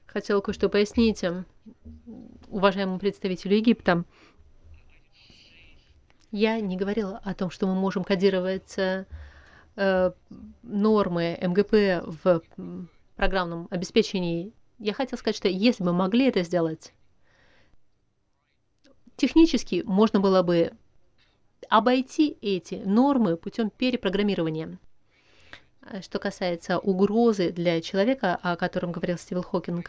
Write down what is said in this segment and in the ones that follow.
Хотела кое-что пояснить уважаемому представителю Египта. Я не говорила о том, что мы можем кодировать нормы МГП в программном обеспечении. Я хотела сказать, что если бы могли это сделать, технически можно было бы обойти эти нормы путем перепрограммирования. Что касается угрозы для человека, о котором говорил Стивен Хокинг,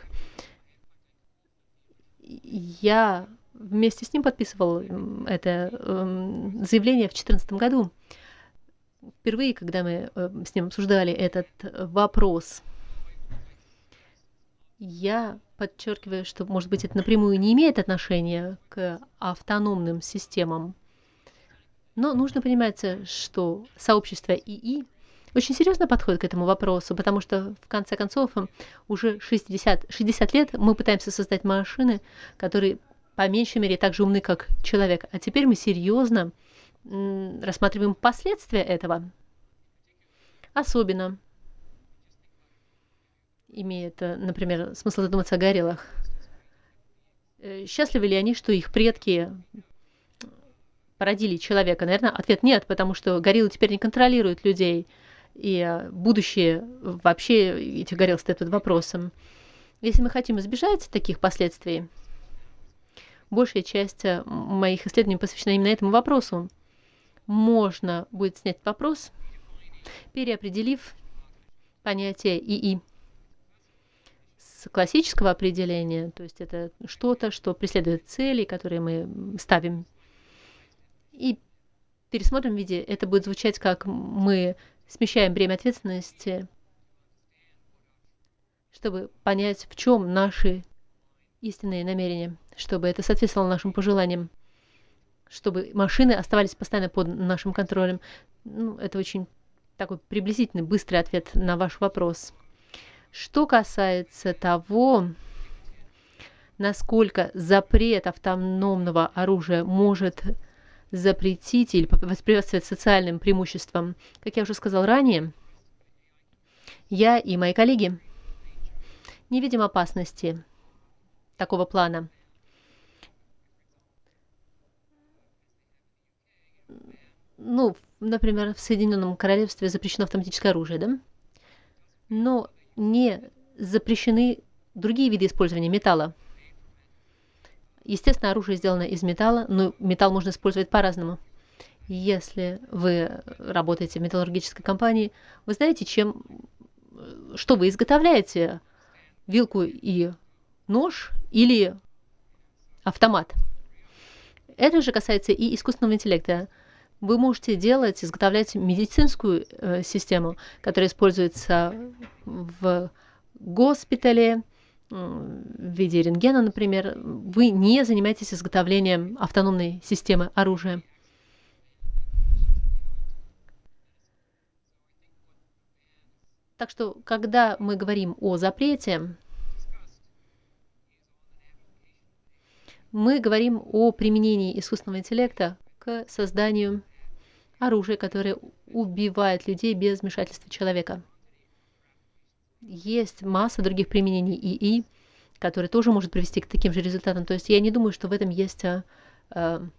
я вместе с ним подписывал это заявление в 2014 году. Впервые, когда мы с ним обсуждали этот вопрос, я подчеркиваю, что, может быть, это напрямую не имеет отношения к автономным системам, но нужно понимать, что сообщество ИИ очень серьезно подходит к этому вопросу, потому что, в конце концов, уже 60 лет мы пытаемся создать машины, которые по меньшей мере так же умны, как человек. А теперь мы серьезно рассматриваем последствия этого. Особенно имеет, например, смысл задуматься о гориллах. Счастливы ли они, что их предки породили человека? Наверное, ответ нет, потому что гориллы теперь не контролируют людей. И будущее вообще этих горилл стоит под вопросом. Если мы хотим избежать таких последствий, большая часть моих исследований посвящена именно этому вопросу. Можно будет снять вопрос, переопределив понятие ИИ с классического определения, то есть это что-то, что преследует цели, которые мы ставим, и пересмотрим виде, это будет звучать как мы смещаем бремя ответственности, чтобы понять, в чем наши истинные намерения, чтобы это соответствовало нашим пожеланиям, чтобы машины оставались постоянно под нашим контролем. Это очень такой приблизительный, быстрый ответ на ваш вопрос. Что касается того, насколько запрет автономного оружия может запретить или восприветствовать социальным преимуществом, как я уже сказал ранее, я и мои коллеги не видим опасности такого плана. Например, в Соединенном Королевстве запрещено автоматическое оружие, да? Но не запрещены другие виды использования металла. Естественно, оружие сделано из металла, но металл можно использовать по-разному. Если вы работаете в металлургической компании, вы знаете, что вы изготовляете: вилку и нож или автомат. Это же касается и искусственного интеллекта. Вы можете изготовлять медицинскую систему, которая используется в госпитале, в виде рентгена, например. Вы не занимаетесь изготовлением автономной системы оружия. Так что, когда мы говорим о запрете, мы говорим о применении искусственного интеллекта к созданию оружия, которое убивает людей без вмешательства человека. Есть масса других применений ИИ, которые тоже может привести к таким же результатам. То есть я не думаю, что в этом есть